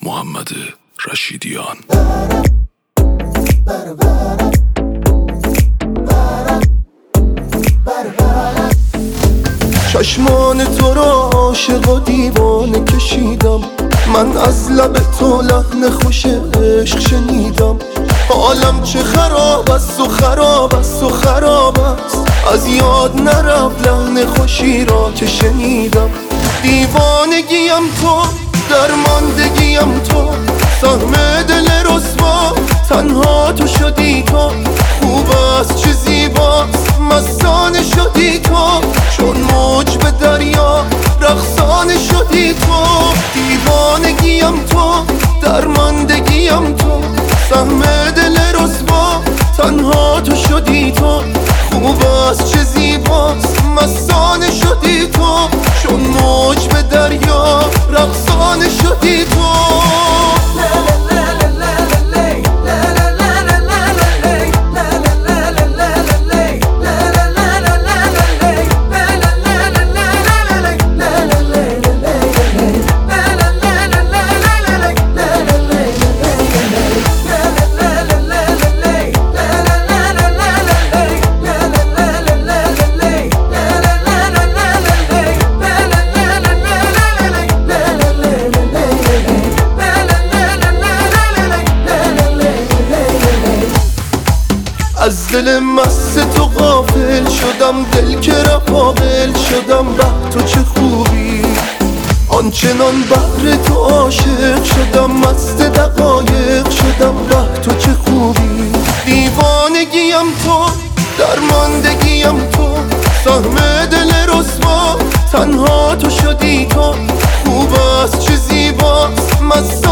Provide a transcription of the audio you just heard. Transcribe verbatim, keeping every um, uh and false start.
محمد رشیدیان. چشمان تو را عاشق و دیوانه کشیدم، من از لب تو لحن خوش عشق شنیدم. حالم چه خراب است و خراب است و خراب است، از یاد نرفت لحن خوشی را که شنیدم. دیوانگیم تو، درماندگیم تو، سهم دل رسوا تنها تو شدی تو. خوب است چه زیباست مستانه شدی تو، چون موج به دریا رقصانه شدی تو. دیوانگیم تو، درماندگیم تو، سهم دل رسوا تنها تو شدی تو. خوب است چه زیباست مستانه شدی تو، چون موج به دریا رقصانه شدی تو. از دل مست تو غافل شدم، دل که رفاقل شدم. به تو چه خوبی، آنچنان بهر تو عاشق شدم، مست دقایق شدم. به تو چه خوبی، دیوانگیم تو، درماندگیم تو، سهم دل رسوا تنها تو شدی تو. خوب است چه زیباست مست